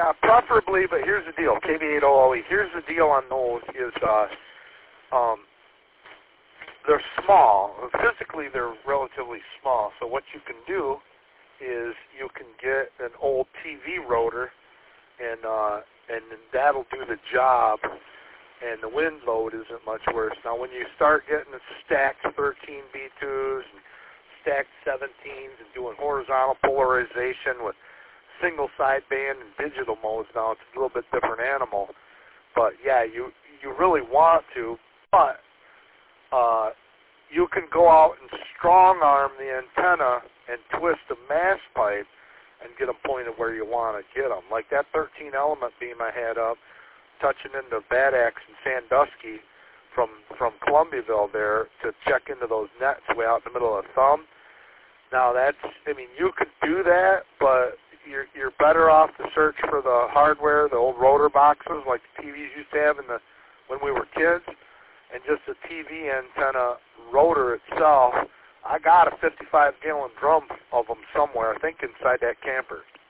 Yeah, preferably, but here's the deal. KB800E. Here's the deal on those is they're small. Physically, they're relatively small. So what you can do is you can get an old TV rotor, and that'll do the job, and the wind load isn't much worse. Now, when you start getting the stacked 13 B2s and stacked 17s and doing horizontal polarization with single sideband and digital modes, now it's a little bit different animal. But yeah, you really want to, but you can go out and strong arm the antenna and twist a mass pipe and get them pointed where you want to get them. Like that 13 element beam I had up, touching into Bad Axe and Sandusky from Columbiaville there to check into those nets way out in the middle of the thumb. Now that's, I mean, you could do that, but you're better off to search for the hardware, the old rotor boxes like the TVs used to have when we were kids, and just the TV antenna rotor itself. I got a 55-gallon drum of them somewhere, I think inside that camper.